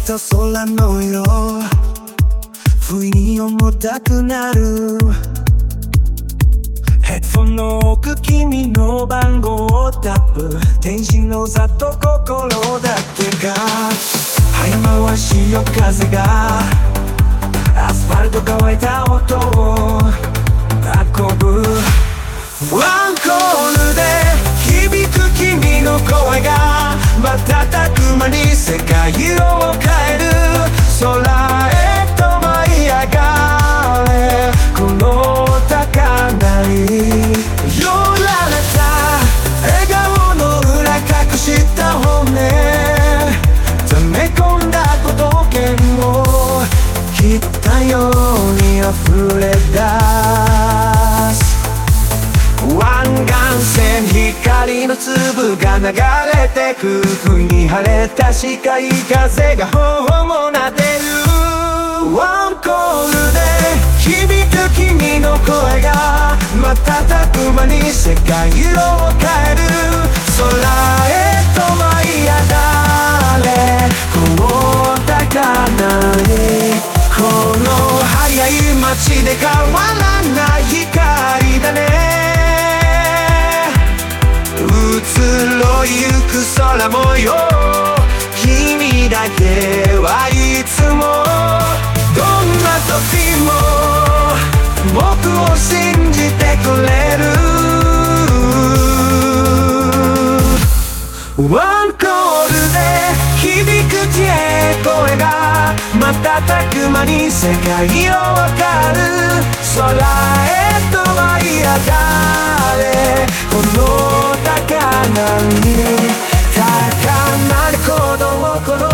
た空の色、不意に重たくなる。ヘッドフォンの奥、君の番号をタップ。天使のざと心だけが早回しよ風がアスファルト乾いた音を運ぶ。ワンコールで響く君の声が瞬く間に世界を変える。空へと舞い上がれ、この高鳴り。寄られた笑顔の裏隠した本音、溜め込んだこと剣を切ったように溢れ出す。湾岸線、光の粒が流れてく。ふに晴れた視界、風が頬もなでる。ワンコールで響く君の声が瞬く間に世界を変える。空へと舞い上がれ、この高鳴り。この速い街で変わらない光だね。移ろゆく空模様、君だけはいつもどんな時も僕を信じてくれる。ワンコールで響く声が瞬く間に世界を変える。空へと舞い上がれ、この高鳴り。高鳴る鼓動をこの